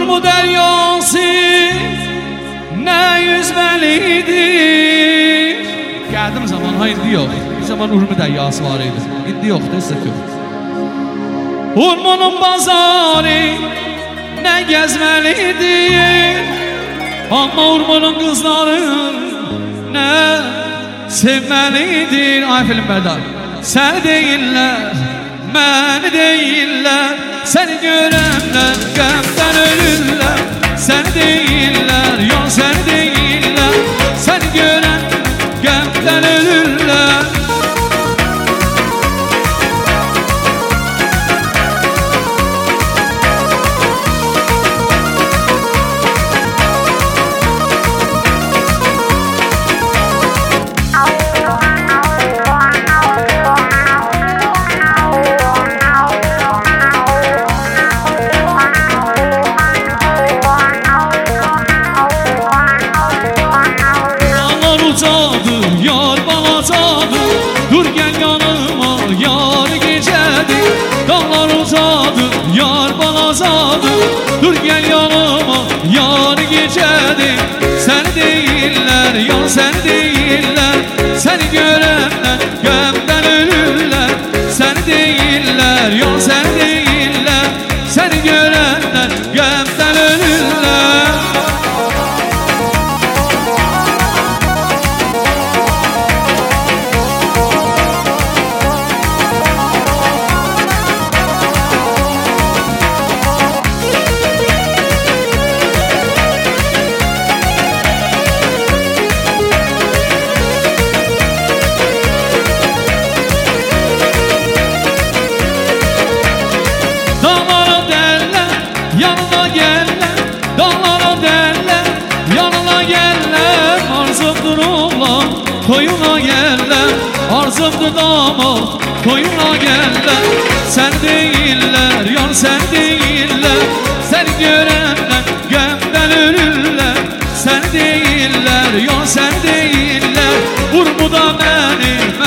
Urmu deryası ne yüzmelidir. Geldim zaman hayır yok. Bir zaman Urmu deryası var idi. İndi yok, destek yok. Urmunun bazarı ne gezmelidir. Ama Urmunun kızları ne sevmelidir. Ay film Berdar. Sen değiller, ben değiller. Seni görenler gamdan ölürler. Sen değiller, yok sen değiller. Seni gören gamdan ölürler. Yar balacadı, dur gel yanıma yar gecedi. Dağlar uzadı, yar balacadı, dur gel yanıma yar gecedi. Sen değiller, yar sen değiller. Seni görenler gömden ölürler. Sen değiller, yar sen değiller. Seni görenler gömden ölürler. Yanına geller, dağlara derler. Yanına geller, arzumdur oğlan koyuna geller. Arzumdur damat koyuna geller. Sen değiller, yar sen değiller. Seni görenler gömden ölürler. Sen değiller, yar sen değiller. Urmu'da benim